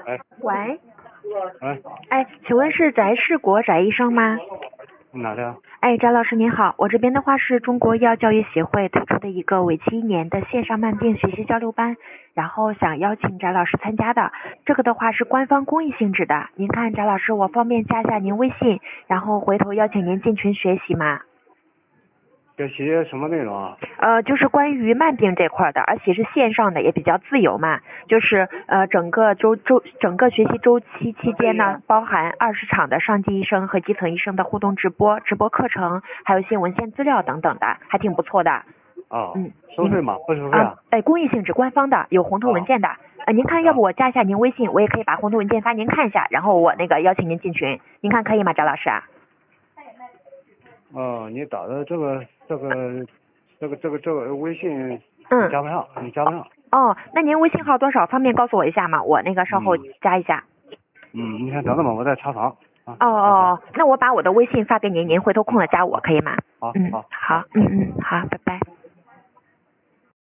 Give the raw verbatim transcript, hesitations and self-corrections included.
哎喂， 哎， 哎，请问是翟世国翟医生吗？ 哪的？ 哎，翟老师您好，我这边的话是中国医药教育协会推出的一个为期一年的线上慢病学习交流班，然后想邀请翟老师参加的。这个的话是官方公益性质的，您看翟老师，我方便加一下您微信，然后回头邀请您进群学习吗？ 学习什么内容啊？ 呃，就是关于慢病这块的，而且是线上的，也比较自由嘛。就是呃，整个周周整个学习周期期间呢，包含二十场的上级医生和基层医生的互动直播、直播课程，还有一些文献资料等等的，还挺不错的。 哦， 嗯， 收费吗？不收费啊？ 哎，公益性质，官方的，有红头文件的。呃，您看，要不我加一下您微信，我也可以把红头文件发您看一下，然后我那个邀请您进群，您看可以吗，翟老师啊？ 哦，你打的这个这个这个这个这个微信， 嗯你加不上，你加不上。 哦，那您微信号多少？方便告诉我一下吗？我那个稍后加一下。 嗯，你先等等吧，我在查房啊。 哦哦哦，那我把我的微信发给您，您回头空了加我，可以吗？ 好， 嗯， 好， 好，嗯嗯，好，拜拜。